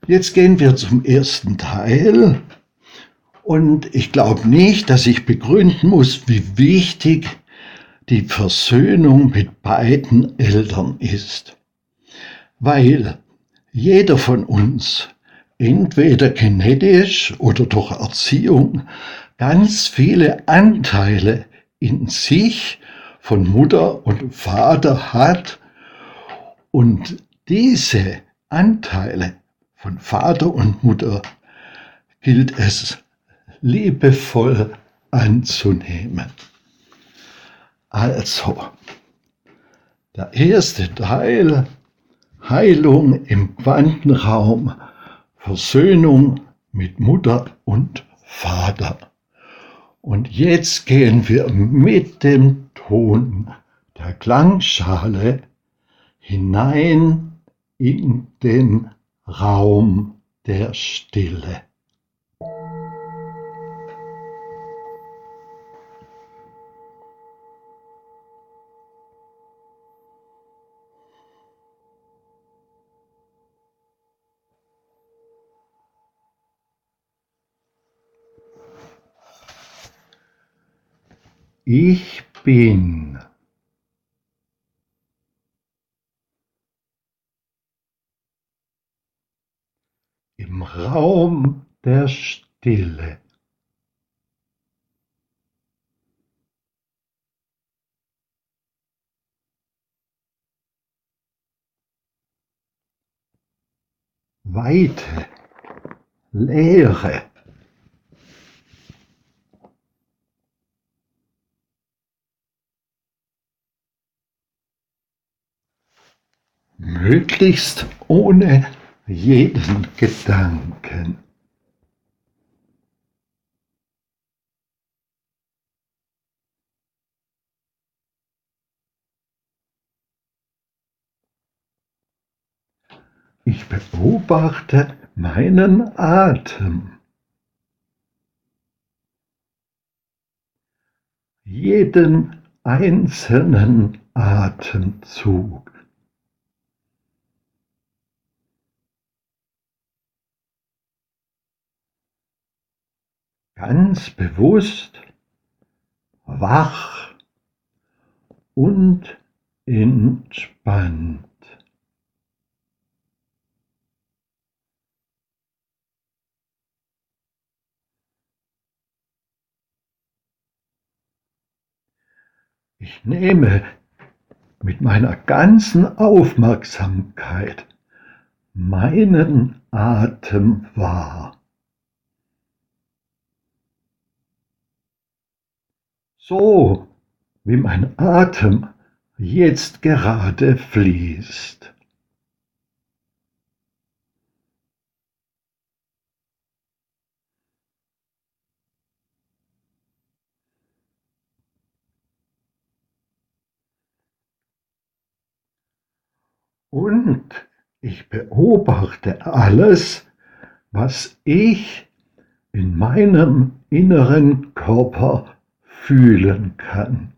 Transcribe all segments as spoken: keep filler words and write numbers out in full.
Jetzt gehen wir zum ersten Teil und ich glaube nicht, dass ich begründen muss, wie wichtig die Versöhnung mit beiden Eltern ist, weil jeder von uns entweder genetisch oder durch Erziehung ganz viele Anteile in sich von Mutter und Vater hat und diese Anteile von Vater und Mutter gilt es liebevoll anzunehmen. Also, der erste Teil, Heilung im Quantenraum, Versöhnung mit Mutter und Vater. Und jetzt gehen wir mit dem Ton der Klangschale hinein in den Raum der Stille. Ich bin. Im Raum der Stille. Weite, Leere. Möglichst ohne jeden Gedanken. Ich beobachte meinen Atem. Jeden einzelnen Atemzug. Ganz bewusst, wach und entspannt. Ich nehme mit meiner ganzen Aufmerksamkeit meinen Atem wahr. So wie mein Atem jetzt gerade fließt. Und ich beobachte alles, was ich in meinem inneren Körper fühlen kann.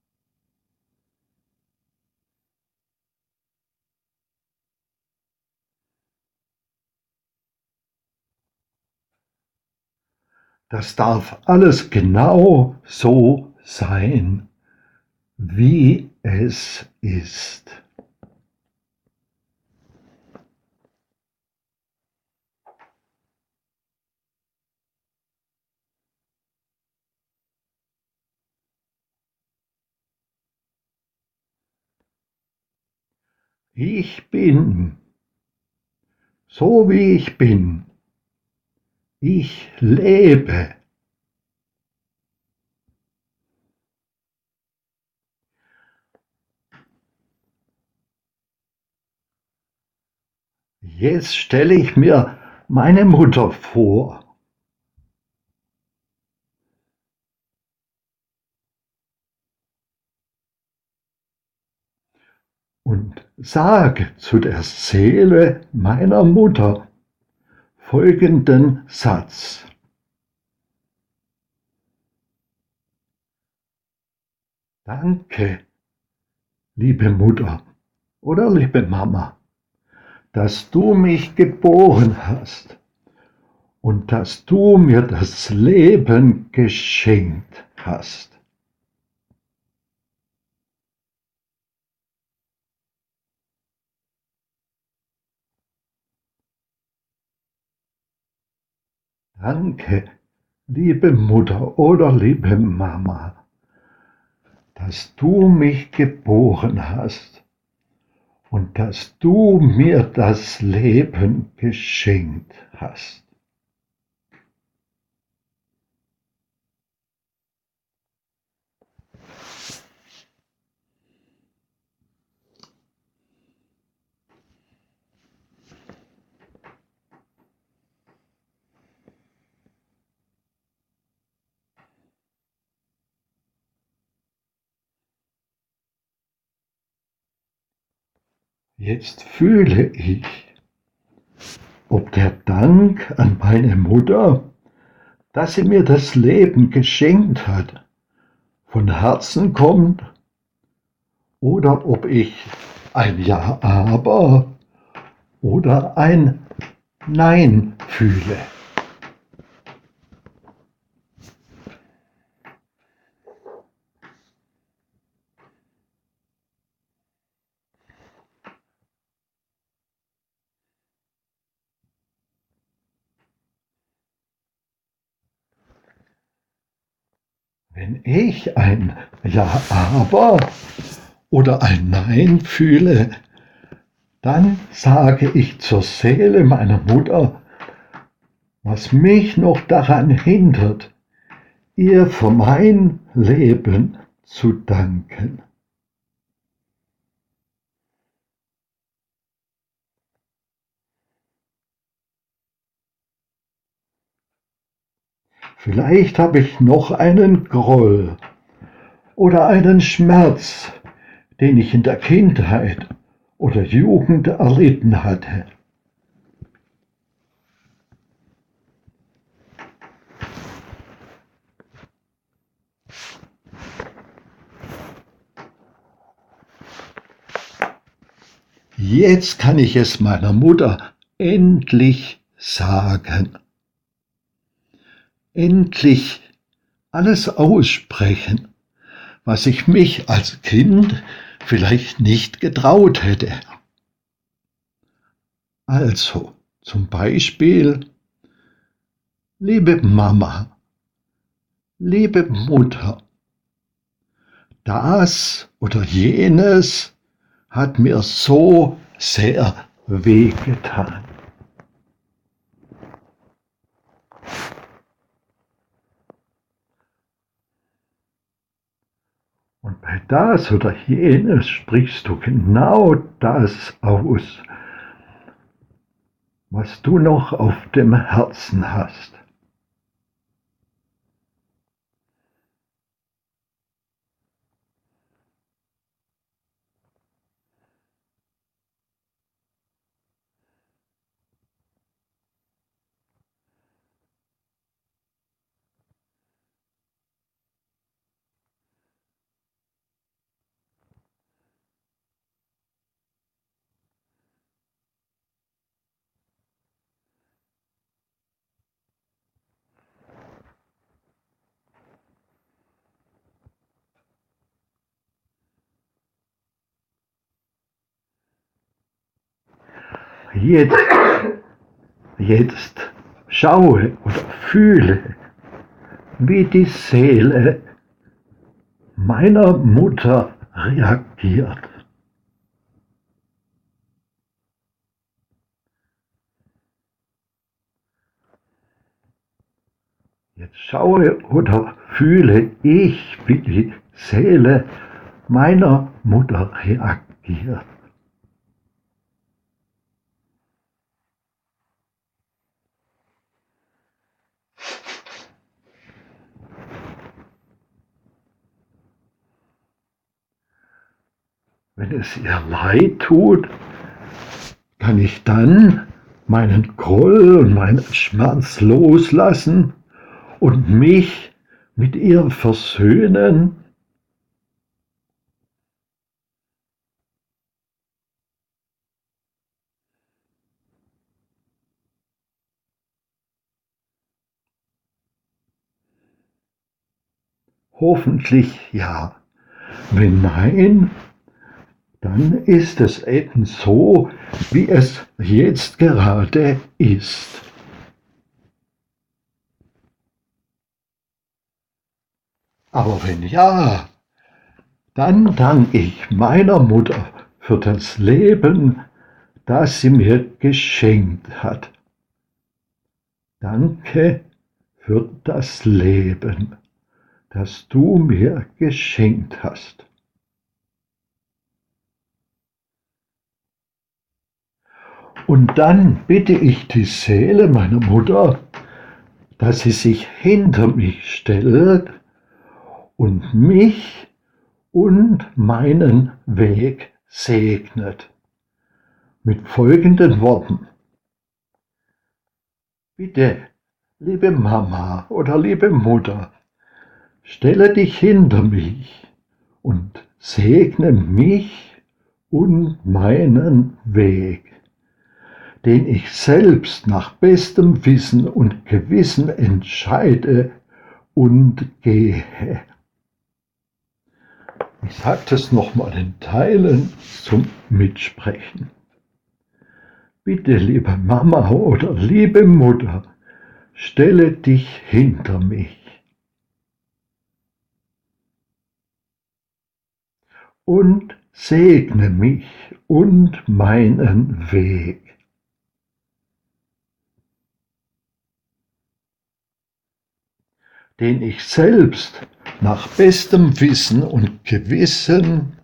Das darf alles genau so sein, wie es ist. Ich bin, so wie ich bin. Ich lebe. Jetzt stelle ich mir meine Mutter vor. Und sage zu der Seele meiner Mutter folgenden Satz. Danke, liebe Mutter oder liebe Mama. dass du mich geboren hast und dass du mir das Leben geschenkt hast. Danke, liebe Mutter oder liebe Mama, dass du mich geboren hast und dass du mir das Leben geschenkt hast. Jetzt fühle ich, ob der Dank an meine Mutter, dass sie mir das Leben geschenkt hat, von Herzen kommt oder ob ich ein Ja, aber oder ein Nein fühle. Wenn ich ein Ja, aber oder ein Nein fühle, dann sage ich zur Seele meiner Mutter, was mich noch daran hindert, ihr für mein Leben zu danken. Vielleicht habe ich noch einen Groll oder einen Schmerz, den ich in der Kindheit oder Jugend erlitten hatte. Jetzt kann ich es meiner Mutter endlich sagen. Endlich alles aussprechen, was ich mich als Kind vielleicht nicht getraut hätte. Also zum Beispiel, liebe Mama, liebe Mutter, das oder jenes hat mir so sehr wehgetan. Und bei das oder jenes sprichst du genau das aus, was du noch auf dem Herzen hast. Jetzt, jetzt schaue oder fühle, wie die Seele meiner Mutter reagiert. Jetzt schaue oder fühle ich, wie die Seele meiner Mutter reagiert. Wenn es ihr leid tut, kann ich dann meinen Groll und meinen Schmerz loslassen und mich mit ihr versöhnen? Hoffentlich ja. Wenn nein, dann ist es eben so, wie es jetzt gerade ist. Aber wenn ja, dann danke ich meiner Mutter für das Leben, das sie mir geschenkt hat. Danke für das Leben, das du mir geschenkt hast. Und dann bitte ich die Seele meiner Mutter, dass sie sich hinter mich stellt und mich und meinen Weg segnet. Mit folgenden Worten. Bitte, liebe Mama oder liebe Mutter, stelle dich hinter mich und segne mich und meinen Weg, den ich selbst nach bestem Wissen und Gewissen entscheide und gehe. Ich sage das nochmal in Teilen zum Mitsprechen. Bitte, liebe Mama oder liebe Mutter, stelle dich hinter mich und segne mich und meinen Weg. Den ich selbst nach bestem Wissen und Gewissen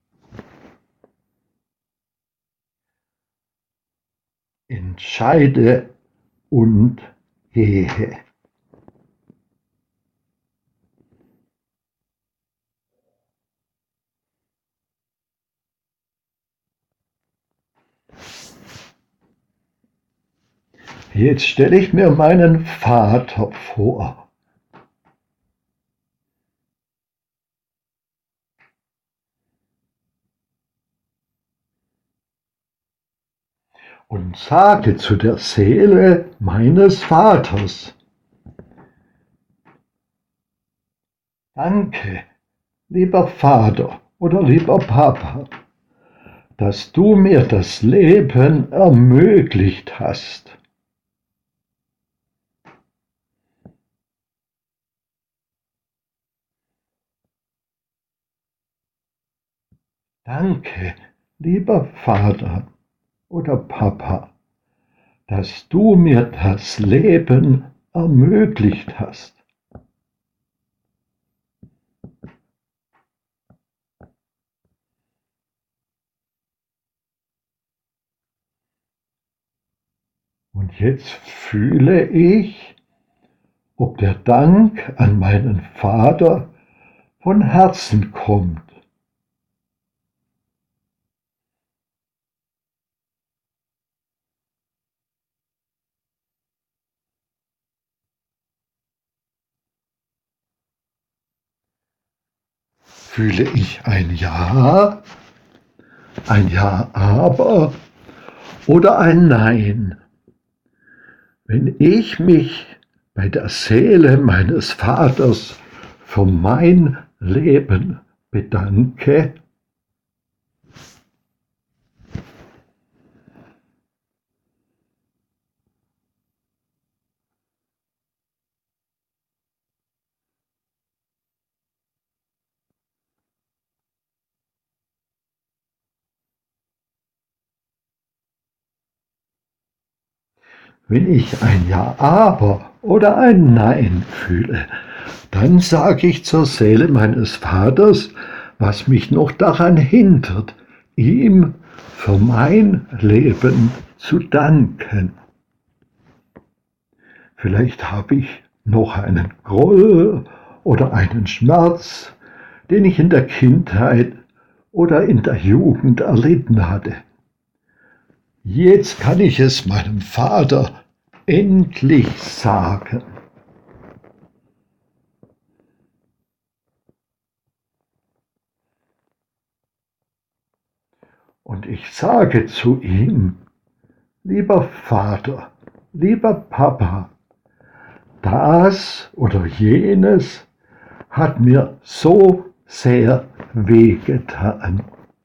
entscheide und gehe. Jetzt stelle ich mir meinen Vater vor. Und sage zu der Seele meines Vaters: Danke, lieber Vater oder lieber Papa, dass du mir das Leben ermöglicht hast. Danke, lieber Vater oder Papa, dass du mir das Leben ermöglicht hast. Und jetzt fühle ich, ob der Dank an meinen Vater von Herzen kommt. Fühle ich ein Ja, ein Ja aber oder ein Nein? Wenn ich mich bei der Seele meines Vaters für mein Leben bedanke, wenn ich ein Ja aber oder ein Nein fühle, dann sage ich zur Seele meines Vaters, was mich noch daran hindert, ihm für mein Leben zu danken. Vielleicht habe ich noch einen Groll oder einen Schmerz, den ich in der Kindheit oder in der Jugend erlitten hatte. Jetzt kann ich es meinem Vater endlich sagen. Und ich sage zu ihm: Lieber Vater, lieber Papa, das oder jenes hat mir so sehr wehgetan.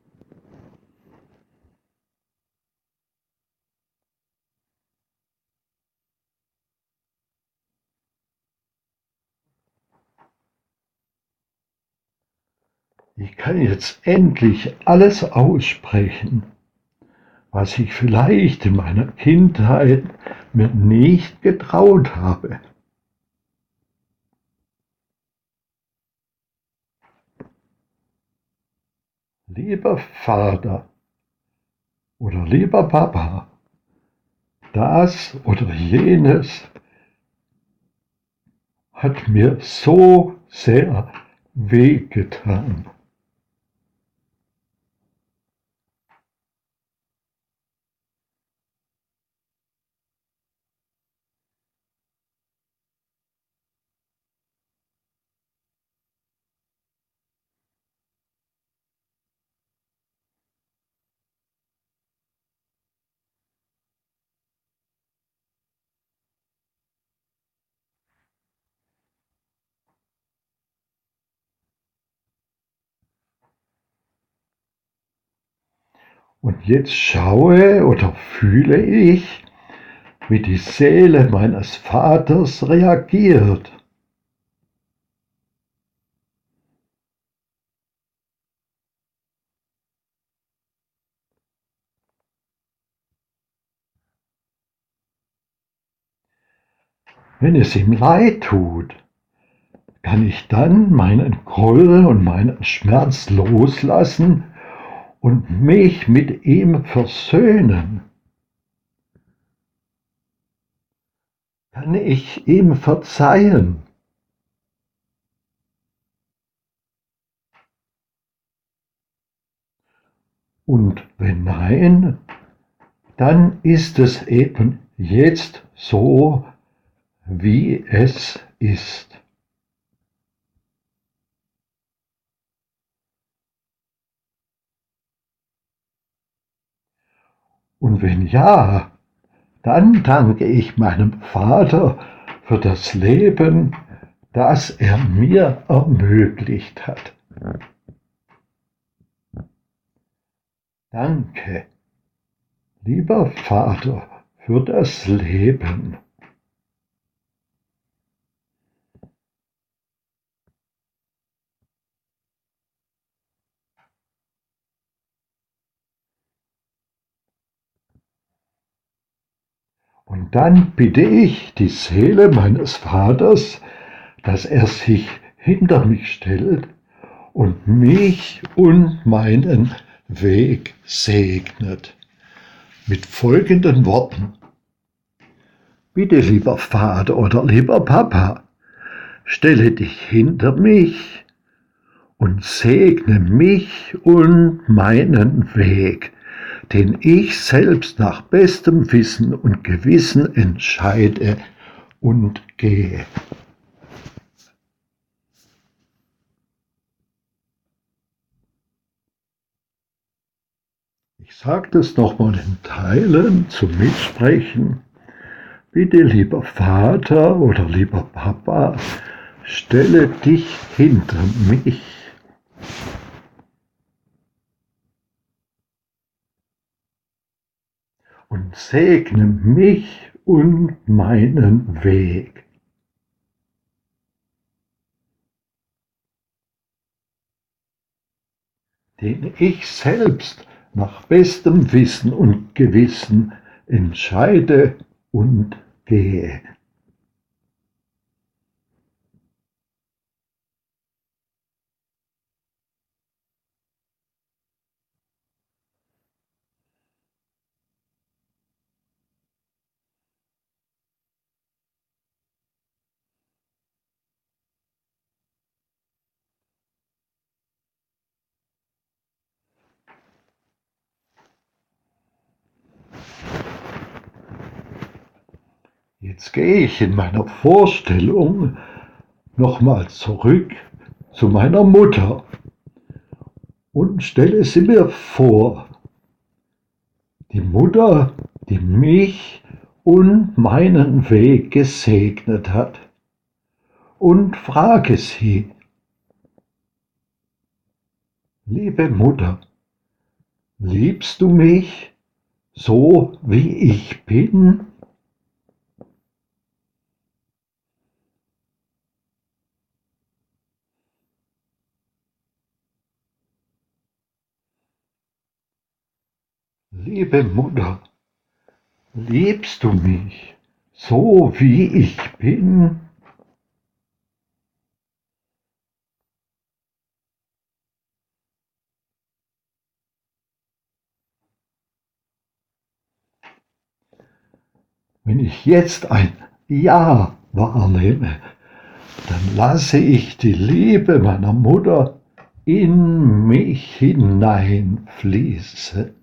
Ich kann jetzt endlich alles aussprechen, was ich vielleicht in meiner Kindheit mir nicht getraut habe. Lieber Vater oder lieber Papa, das oder jenes hat mir so sehr wehgetan. Und jetzt schaue oder fühle ich, wie die Seele meines Vaters reagiert. Wenn es ihm leid tut, kann ich dann meinen Groll und meinen Schmerz loslassen und mich mit ihm versöhnen? Kann ich ihm verzeihen? Und wenn nein, dann ist es eben jetzt so, wie es ist. Und wenn ja, dann danke ich meinem Vater für das Leben, das er mir ermöglicht hat. Danke, lieber Vater, für das Leben. Und dann bitte ich die Seele meines Vaters, dass er sich hinter mich stellt und mich und meinen Weg segnet. Mit folgenden Worten. Bitte, lieber Vater oder lieber Papa, stelle dich hinter mich und segne mich und meinen Weg, den ich selbst nach bestem Wissen und Gewissen entscheide und gehe. Ich sage das nochmal in Teilen zum Mitsprechen. Bitte, lieber Vater oder lieber Papa, stelle dich hinter mich und segne mich und meinen Weg. Den ich selbst nach bestem Wissen und Gewissen entscheide und gehe. Jetzt gehe ich in meiner Vorstellung nochmal zurück zu meiner Mutter und stelle sie mir vor. Die Mutter, die mich und meinen Weg gesegnet hat. Und frage sie, Liebe Mutter, liebst du mich so, wie ich bin? Liebe Mutter, liebst du mich so, wie ich bin? Wenn ich jetzt ein Ja wahrnehme, dann lasse ich die Liebe meiner Mutter in mich hineinfließen.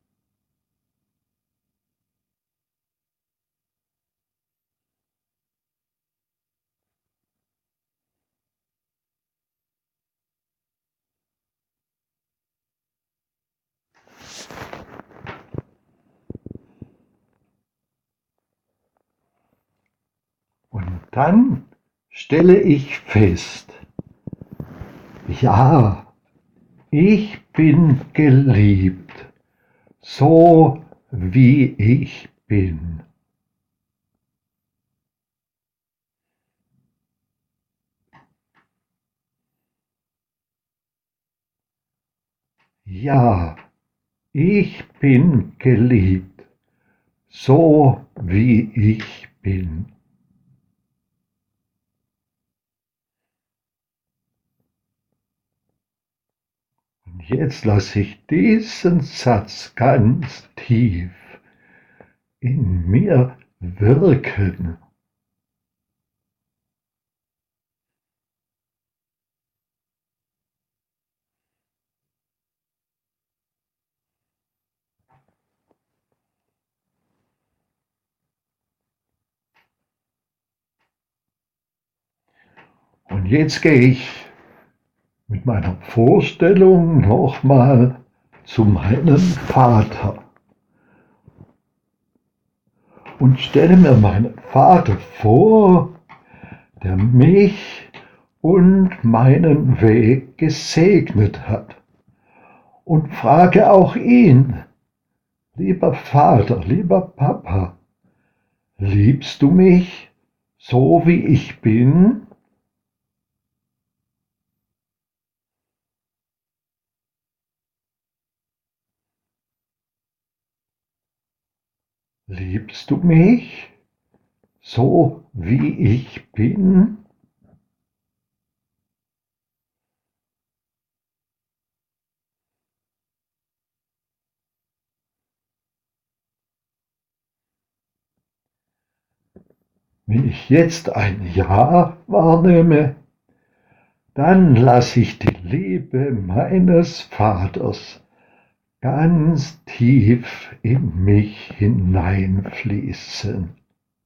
Und dann stelle ich fest, ja, ich bin geliebt, so wie ich bin. Ja, ich bin geliebt, so wie ich bin. Und jetzt lasse ich diesen Satz ganz tief in mir wirken. Und jetzt gehe ich mit meiner Vorstellung nochmal zu meinem Vater und stelle mir meinen Vater vor, der mich und meinen Weg gesegnet hat. Und frage auch ihn, lieber Vater, lieber Papa, liebst du mich so wie ich bin? Liebst du mich so wie ich bin? Wenn ich jetzt ein Ja wahrnehme, dann lasse ich die Liebe meines Vaters ganz tief in mich hineinfließen.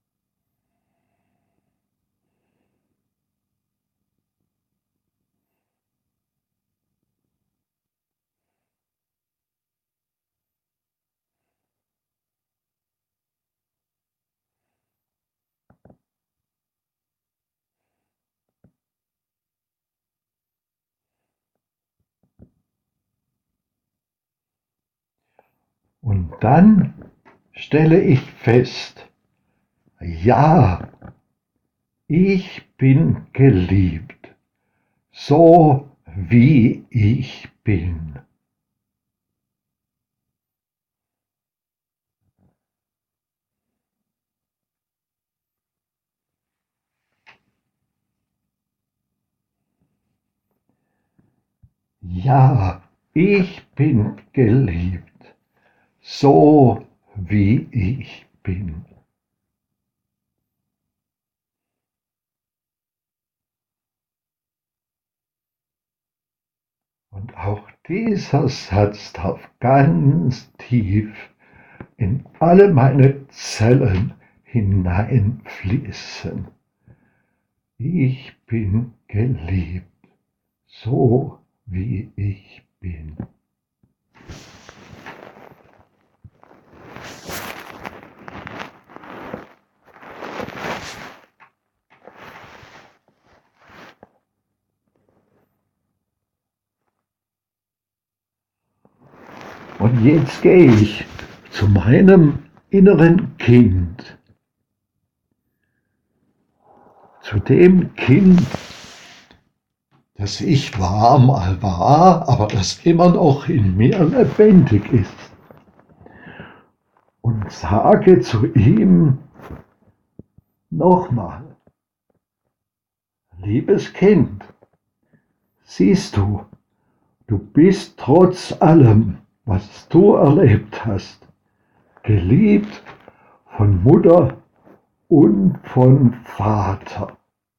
Und dann stelle ich fest, ja, ich bin geliebt, so wie ich bin. Ja, ich bin geliebt, so wie ich bin. Und auch dieser Satz darf ganz tief in alle meine Zellen hineinfließen. Ich bin geliebt, so wie ich bin. Und jetzt gehe ich zu meinem inneren Kind, zu dem Kind, das ich war mal war, aber das immer noch in mir lebendig ist. Und sage zu ihm nochmal: Liebes Kind, siehst du, du bist trotz allem, was du erlebt hast, geliebt von Mutter und von Vater.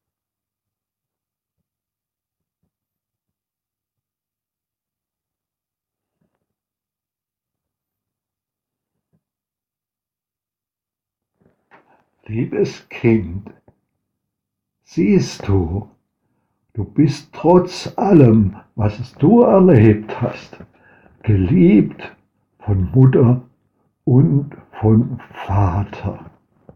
Liebes Kind, siehst du, du bist trotz allem, was du erlebt hast, geliebt von Mutter und von Vater.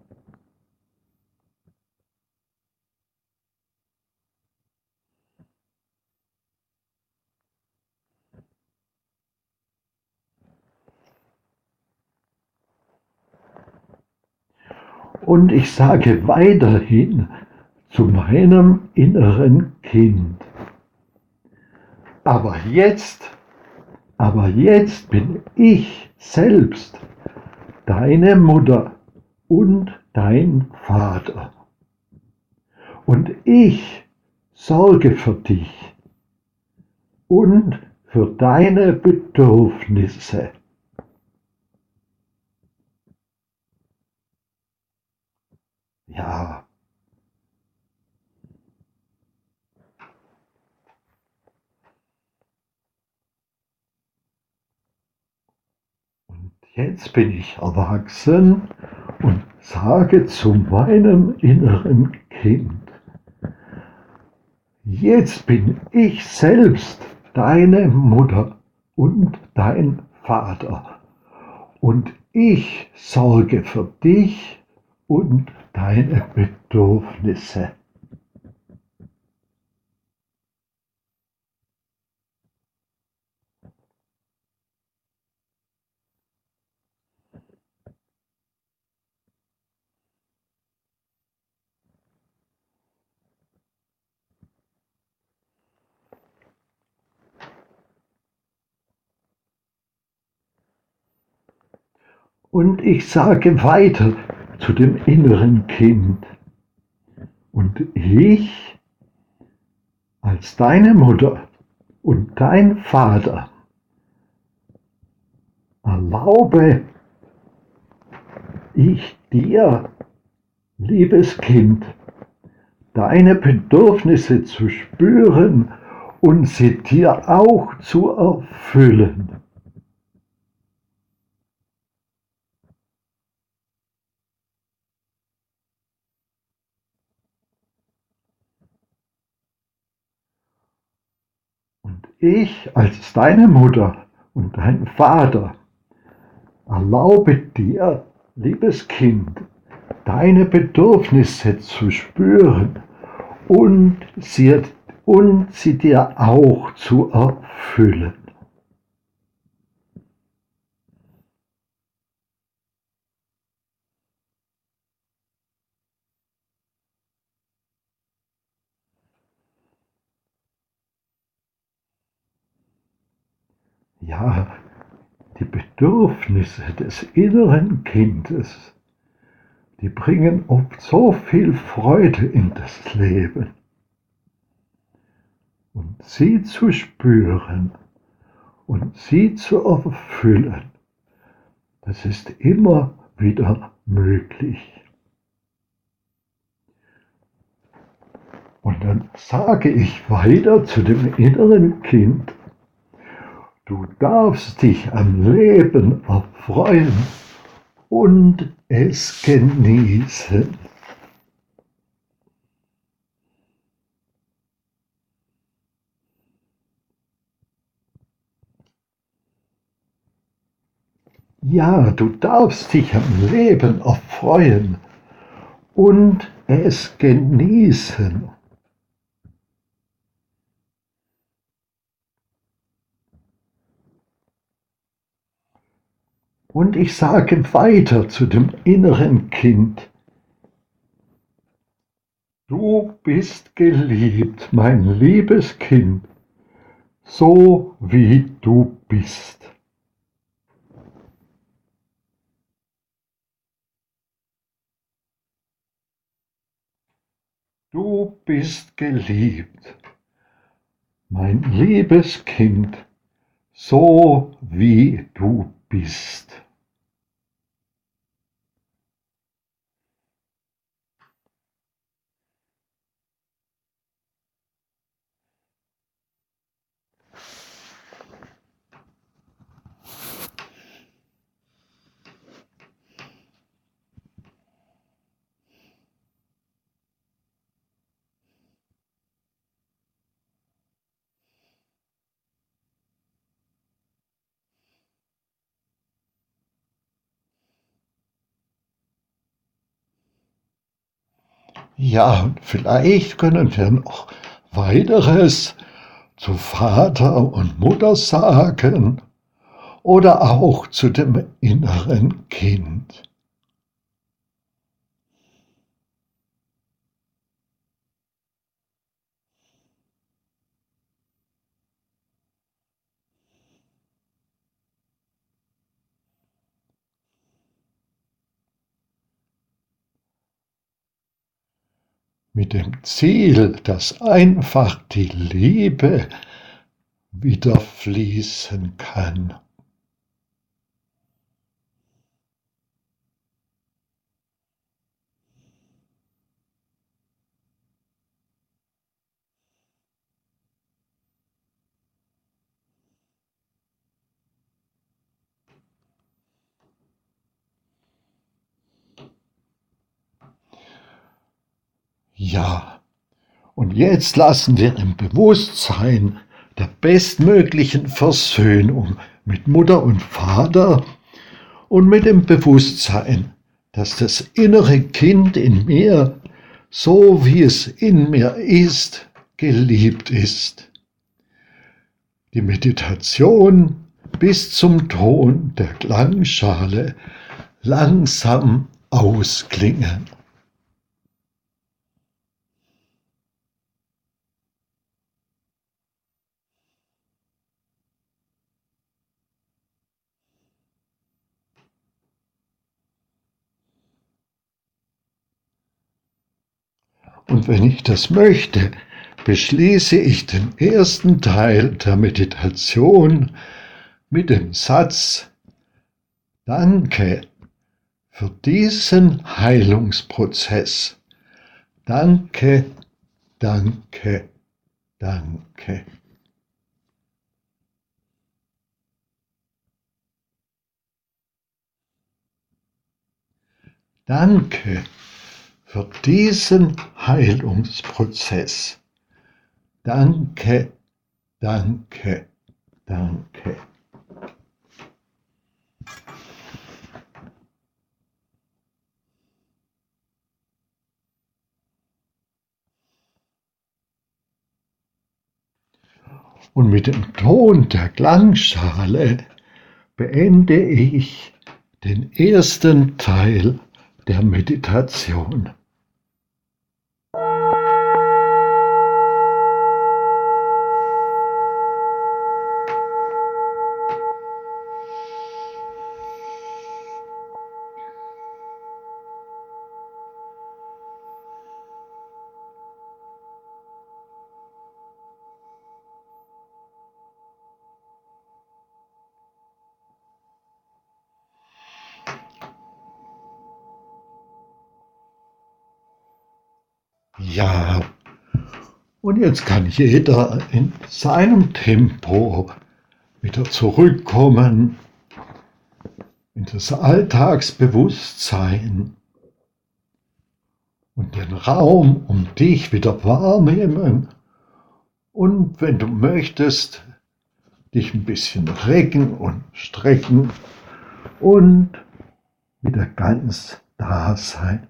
Und ich sage weiterhin zu meinem inneren Kind: Aber jetzt, aber jetzt bin ich selbst deine Mutter und dein Vater. Und ich sorge für dich und für deine Bedürfnisse. Ja. Und jetzt bin ich erwachsen und sage zu meinem inneren Kind: Jetzt bin ich selbst deine Mutter und dein Vater. Und ich sorge für dich und deine Bedürfnisse. Und ich sage weiter zu dem inneren Kind: Und ich als deine Mutter und dein Vater erlaube ich dir, liebes Kind, deine Bedürfnisse zu spüren und sie dir auch zu erfüllen. Und ich als deine Mutter und dein Vater erlaube dir, liebes Kind, deine Bedürfnisse zu spüren und sie, und sie dir auch zu erfüllen. Ja, die Bedürfnisse des inneren Kindes, die bringen oft so viel Freude in das Leben. Und sie zu spüren und sie zu erfüllen, das ist immer wieder möglich. Und dann sage ich weiter zu dem inneren Kind: Du darfst dich am Leben erfreuen und es genießen. Ja, du darfst dich am Leben erfreuen und es genießen. Und ich sage weiter zu dem inneren Kind: Du bist geliebt, mein liebes Kind, so wie du bist. Du bist geliebt, mein liebes Kind, so wie du bist. Ja, und vielleicht können wir noch weiteres zu Vater und Mutter sagen oder auch zu dem inneren Kind. Mit dem Ziel, dass einfach die Liebe wieder fließen kann. Ja, und jetzt lassen wir im Bewusstsein der bestmöglichen Versöhnung mit Mutter und Vater und mit dem Bewusstsein, dass das innere Kind in mir, so wie es in mir ist, geliebt ist. Die Meditation bis zum Ton der Klangschale langsam ausklingen. Und wenn ich das möchte, beschließe ich den ersten Teil der Meditation mit dem Satz: Danke für diesen Heilungsprozess. Danke, danke, danke. Danke für diesen Heilungsprozess. Danke, danke, danke. Und mit dem Ton der Klangschale beende ich den ersten Teil der Meditation. Ja, und jetzt kann jeder in seinem Tempo wieder zurückkommen in das Alltagsbewusstsein und den Raum um dich wieder wahrnehmen und, wenn du möchtest, dich ein bisschen recken und strecken und wieder ganz da sein.